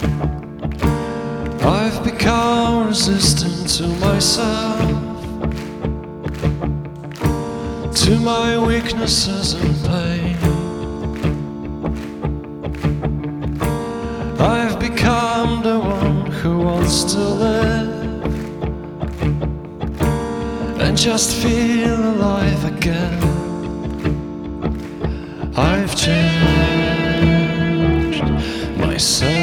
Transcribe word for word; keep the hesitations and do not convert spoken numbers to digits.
I've become resistant to myself, to my weaknesses and pain. I've become the one who wants to live and just feel alive again. I've changed myself.